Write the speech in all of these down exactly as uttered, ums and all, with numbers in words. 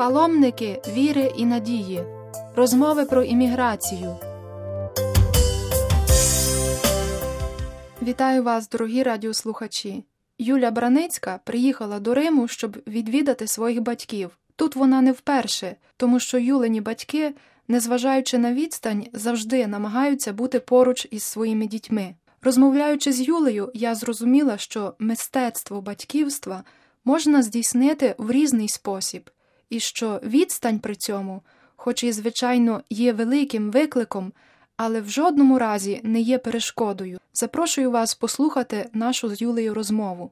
Паломники віри і надії. Розмови про імміграцію. Вітаю вас, дорогі радіослухачі. Юля Браницька приїхала до Риму, щоб відвідати своїх батьків. Тут вона не вперше, тому що Юлині батьки, незважаючи на відстань, завжди намагаються бути поруч із своїми дітьми. Розмовляючи з Юлею, я зрозуміла, що мистецтво батьківства можна здійснити в різний спосіб, і що відстань при цьому, хоч і, звичайно, є великим викликом, але в жодному разі не є перешкодою. Запрошую вас послухати нашу з Юлею розмову.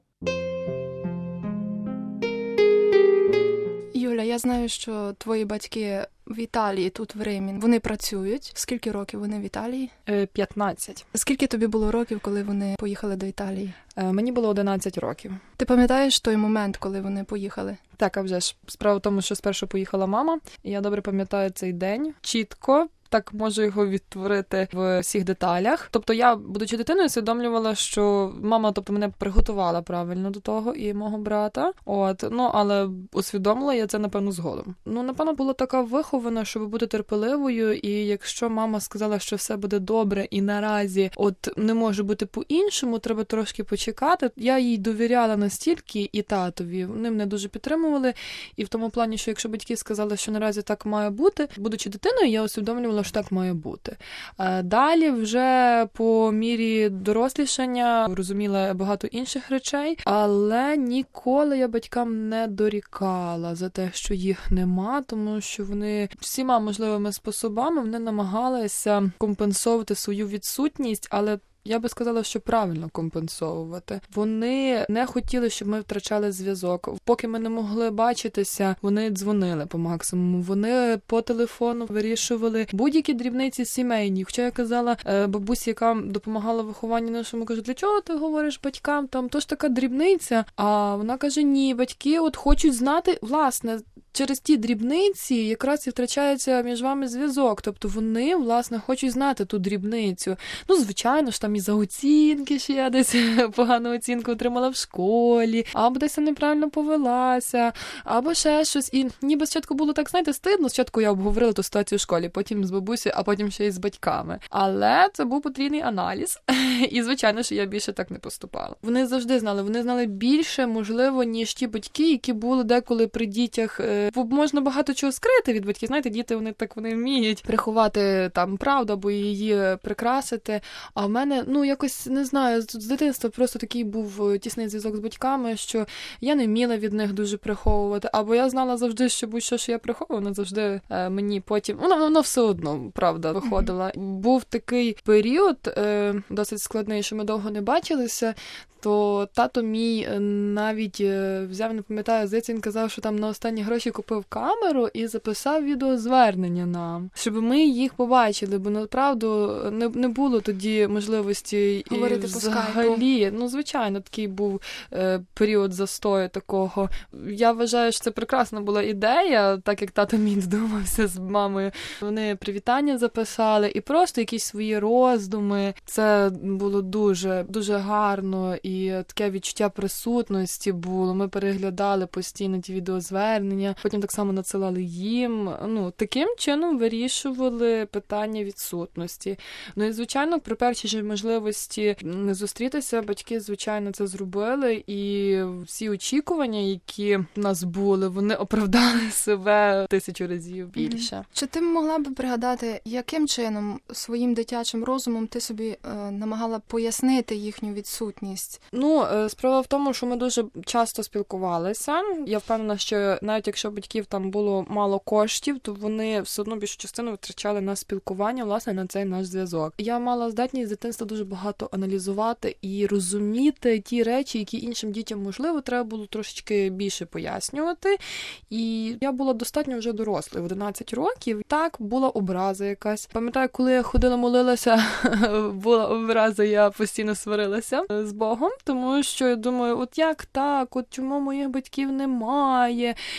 Юля, я знаю, що твої батьки в Італії, тут в Римі. Вони працюють. Скільки років вони в Італії? п'ятнадцять. Скільки тобі було років, коли вони поїхали до Італії? Мені було одинадцять років. Ти пам'ятаєш той момент, коли вони поїхали? Так, а вже ж. Справа в тому, що спершу поїхала мама. І я добре пам'ятаю цей день. Чітко. Так можу його відтворити в всіх деталях. Тобто я, будучи дитиною, усвідомлювала, що мама, тобто, мене приготувала правильно до того і мого брата. От, ну, але усвідомила я це, напевно, згодом. Ну, напевно, була така вихована, щоб бути терпеливою, і якщо мама сказала, що все буде добре і наразі от не може бути по-іншому, треба трошки почекати. Я їй довіряла настільки, і татові. Вони мене дуже підтримували. І в тому плані, що якщо батьки сказали, що наразі так має бути, будучи дитиною, я усвідомлювала, що так має бути. Далі вже по мірі дорослішання розуміла багато інших речей, але ніколи я батькам не дорікала за те, що їх нема, тому що вони всіма можливими способами вони намагалися компенсувати свою відсутність, але я би сказала, що правильно компенсовувати. Вони не хотіли, щоб ми втрачали зв'язок. Поки ми не могли бачитися, вони дзвонили по максимуму. Вони по телефону вирішували будь-які дрібниці сімейні. Хоча я казала бабусі, яка допомагала вихованню нашому, кажу, для чого ти говориш батькам? Там то ж така дрібниця. А вона каже, ні, батьки от хочуть знати, власне, через ті дрібниці якраз і втрачається між вами зв'язок. Тобто вони, власне, хочуть знати ту дрібницю. Ну, звичайно ж, там і за оцінки, що я десь погану оцінку отримала в школі, або десь неправильно повелася, або ще щось. І ніби спочатку було так, знаєте, стидно. Спочатку я обговорила ту ситуацію в школі, потім з бабусею, а потім ще й з батьками. Але це був потрібний аналіз. І, звичайно, що я більше так не поступала. Вони завжди знали, вони знали більше, можливо, ніж ті батьки, які були деколи при дітях. Бо можна багато чого скрити від батьків. Знаєте, діти, вони так вони вміють приховати там правду або її прикрасити. А в мене, ну, якось, не знаю, з дитинства просто такий був тісний зв'язок з батьками, що я не вміла від них дуже приховувати. Або я знала завжди, що будь-що, що я приховую, воно завжди е, мені потім... Воно, воно все одно, правда, виходило. Mm-hmm. Був такий період, е, досить складний, що ми довго не бачилися, то тато мій навіть взяв, не пам'ятаю, здається, він казав, що там на останні гроші купив камеру і записав відеозвернення нам, щоб ми їх побачили, бо, направду, не, не було тоді можливості говорити взагалі. Ну, звичайно, такий був е, період застою такого. Я вважаю, що це прекрасна була ідея, так як тато мій здумався з мамою. Вони привітання записали і просто якісь свої роздуми. Це було дуже, дуже гарно. І таке відчуття присутності було. Ми переглядали постійно ті відеозвернення, потім так само надсилали їм. Ну, таким чином вирішували питання відсутності. Ну і, звичайно, при першій же можливості зустрітися, батьки, звичайно, це зробили. І всі очікування, які в нас були, вони оправдали себе тисячу разів більше. Mm-hmm. Чи ти могла б пригадати, яким чином своїм дитячим розумом ти собі е, намагала пояснити їхню відсутність? Ну, справа в тому, що ми дуже часто спілкувалися. Я впевнена, що навіть якщо батьків там було мало коштів, то вони все одно більшу частину витрачали на спілкування, власне, на цей наш зв'язок. Я мала здатність з дитинства дуже багато аналізувати і розуміти ті речі, які іншим дітям, можливо, треба було трошечки більше пояснювати. І я була достатньо вже дорослою, в одинадцять років. Так, була образа якась. Пам'ятаю, коли я ходила, молилася, була образа, я постійно сварилася з Богом, тому що я думаю, от як так, от чому моїх батьків немає. Включався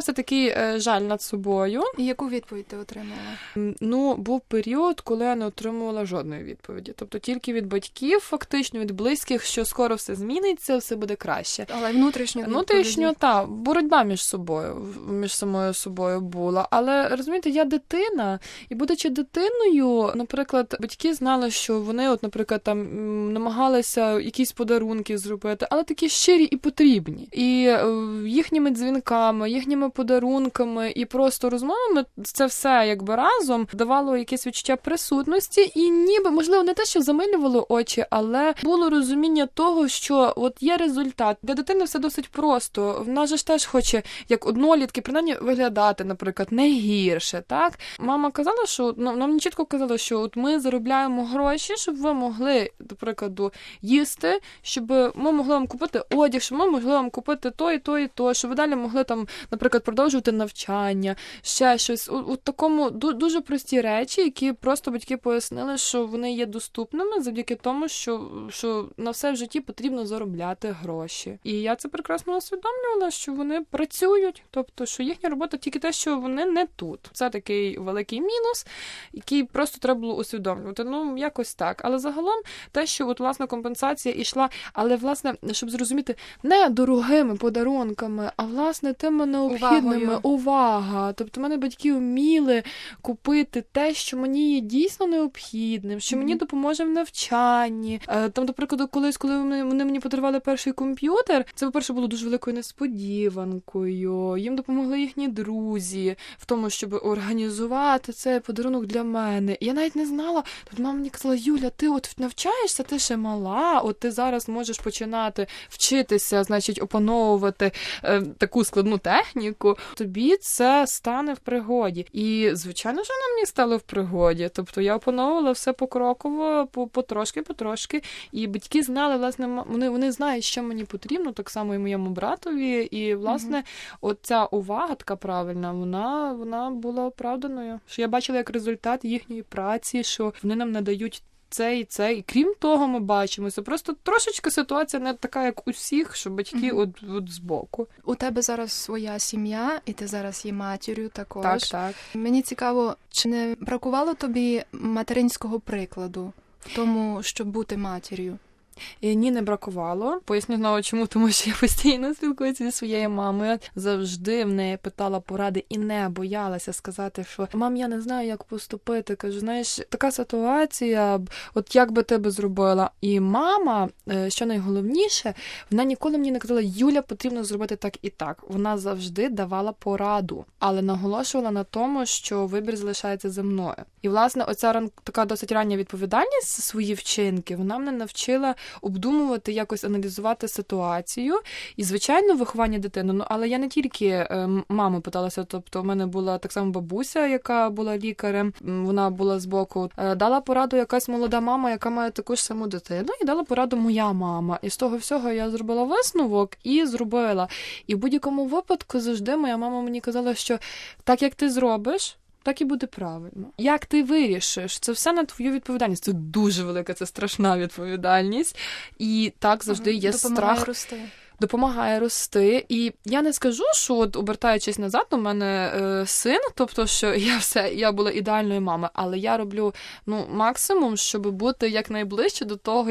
стався такий е, жаль над собою. І яку відповідь ти отримала? Ну, був період, коли я не отримувала жодної відповіді. Тобто тільки від батьків, фактично, від близьких, що скоро все зміниться, все буде краще. Але внутрішньо Внутрішньо, так, боротьба між собою, між самою собою була. Але, розумієте, я дитина, і будучи дитиною, наприклад, батьки знали, що вони, от, наприклад, там намагалися якісь подарунки зробити, але такі щирі і потрібні. І е, їхніми дзвінками, їхніми подарунками і просто розмовами це все якби разом давало якесь відчуття присутності і ніби, можливо, не те, що замилювало очі, але було розуміння того, що от є результат. Для дитини все досить просто. Вона ж теж хоче, як однолітки, принаймні виглядати, наприклад, не гірше, так? Мама казала, що, ну, нам чітко казала, що от ми заробляємо гроші, щоб ви могли, до прикладу, їсти, щоб ми могли вам купити одяг, щоб ми могли вам купити то і то і то, щоб ви далі могли там, наприклад, продовжувати навчання, ще щось. У, у такому дуже прості речі, які просто батьки пояснили, що вони є доступними завдяки тому, що, що на все в житті потрібно заробляти гроші. І я це прекрасно усвідомлювала, що вони працюють, тобто, що їхня робота тільки те, що вони не тут. Це такий великий мінус, який просто треба було усвідомлювати. Ну, якось так. Але загалом те, що от, власне, компенсація йшла, але, власне, щоб зрозуміти, не дорогими подарунками, а, власне, тими необхідними, увагою. Увага. Тобто, мене батьки вміли купити те, що мені є дійсно необхідним, що mm-hmm. мені допоможе в навчанні. Там, до прикладу, колись, коли вони, вони мені подарували перший комп'ютер, це, по-перше, було дуже великою несподіванкою. Їм допомогли їхні друзі в тому, щоб організувати цей подарунок для мене. Я навіть не знала. Тут мама мені казала: Юля, ти от навчаєшся, ти ще мала, от ти зараз можеш починати вчитися, значить, опановувати е, таку складну техніку. Тобі це стане в пригоді. І, звичайно, що воно мені стало в пригоді. Тобто я опановувала все покроково, потрошки-потрошки. І батьки знали, власне, вони, вони знають, що мені потрібно, так само і моєму братові. І, власне, mm-hmm. оця увага така правильна, вона, вона була оправданою. Що я бачила як результат їхньої праці, що вони нам надають це і це. І крім того, ми бачимо, це просто трошечки ситуація не така, як у всіх, що батьки mm-hmm. от, от збоку. У тебе зараз своя сім'я, і ти зараз є матір'ю також. Так, так. Мені цікаво, чи не бракувало тобі материнського прикладу в тому, щоб бути матір'ю? І ні, не бракувало. Поясню знову чому, тому що я постійно спілкуюся зі своєю мамою. Завжди в неї питала поради і не боялася сказати, що «Мам, я не знаю, як поступити». Кажу, знаєш, така ситуація, от як би ти би зробила? І мама, що найголовніше, вона ніколи мені не казала: Юля, потрібно зробити так і так. Вона завжди давала пораду, але наголошувала на тому, що вибір залишається за мною. І, власне, оця така досить рання відповідальність за свої вчинки, вона мене навчила обдумувати, якось аналізувати ситуацію. І, звичайно, виховання дитини. Ну, але я не тільки е, маму питалася, тобто в мене була так само бабуся, яка була лікарем, вона була збоку. Е, дала пораду якась молода мама, яка має таку ж саму дитину, і дала пораду моя мама. І з того всього я зробила висновок і зробила. І в будь-якому випадку завжди моя мама мені казала, що так, як ти зробиш, так і буде правильно. Як ти вирішиш, це все на твою відповідальність. Це дуже велика, це страшна відповідальність. І так завжди є Допомагає страх. рости. Допомагає рости. І я не скажу, що от обертаючись назад, у мене е, син, тобто, що я все, я була ідеальною мамою, але я роблю, ну, максимум, щоб бути якнайближче до того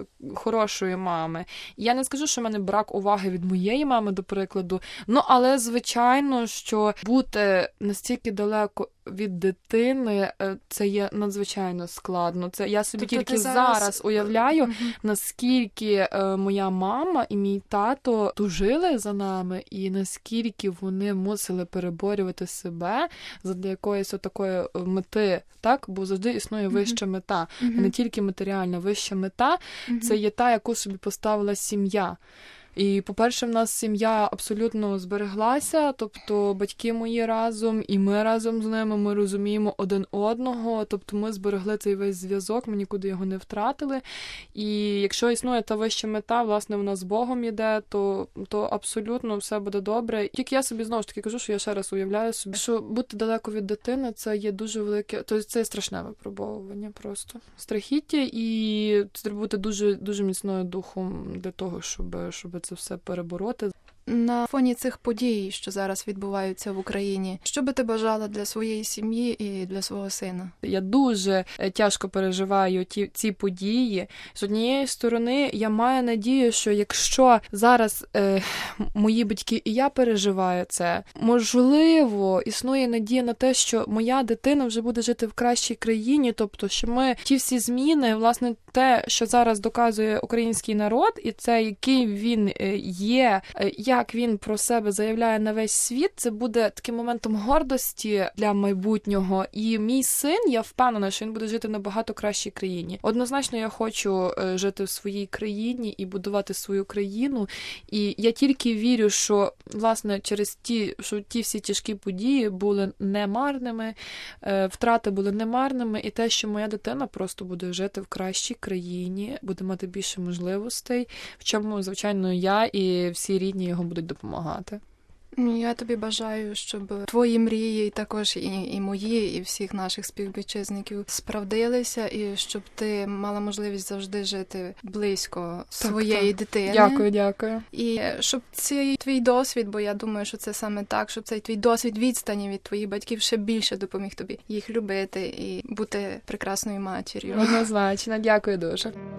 хорошої мами. І я не скажу, що в мене брак уваги від моєї мами, до прикладу, ну, але, звичайно, що бути настільки далеко від дитини, це є надзвичайно складно. Це я собі тобто тільки зараз... зараз уявляю, угу. наскільки е, моя мама і мій тато тужили за нами, і наскільки вони мусили переборювати себе задля якоїсь отакої мети, так? Бо завжди існує вища мета. Угу. І не тільки матеріальна, вища мета угу. – це є та, яку собі поставила сім'я. І, по-перше, в нас сім'я абсолютно збереглася, тобто батьки мої разом, і ми разом з ними, ми розуміємо один одного, тобто ми зберегли цей весь зв'язок, ми нікуди його не втратили. І якщо існує та вища мета, власне, вона з Богом йде, то, то абсолютно все буде добре. Тільки я собі, знову ж таки, кажу, що я ще раз уявляю собі, що бути далеко від дитини – це є дуже велике, тобто це є страшне випробовування просто. Страхіття, і треба бути дуже, дуже міцною духом для того, щоб, щоб це все перебороти. На фоні цих подій, що зараз відбуваються в Україні, що би ти бажала для своєї сім'ї і для свого сина? Я дуже тяжко переживаю ті, ці події. З однієї сторони, я маю надію, що якщо зараз е, мої батьки і я переживаю це, можливо, існує надія на те, що моя дитина вже буде жити в кращій країні, тобто, що ми ті всі зміни, власне, те, що зараз доказує український народ, і це, який він є, як він про себе заявляє на весь світ, це буде таким моментом гордості для майбутнього. І мій син, я впевнена, що він буде жити в набагато кращій країні. Однозначно, я хочу жити в своїй країні і будувати свою країну. І я тільки вірю, що, власне, через ті, що ті всі тяжкі події були немарними, втрати були немарними, і те, що моя дитина просто буде жити в кращій країні, буде мати більше можливостей, в чому, звичайно, я і всі рідні його будуть допомагати. Я тобі бажаю, щоб твої мрії, також і, і мої, і всіх наших співвітчизників справдилися, і щоб ти мала можливість завжди жити близько так, своєї так. дитини. Дякую, дякую. І щоб цей твій досвід, бо я думаю, що це саме так, щоб цей твій досвід відстані від твоїх батьків ще більше допоміг тобі їх любити і бути прекрасною матір'ю. Однозначно, дякую дуже.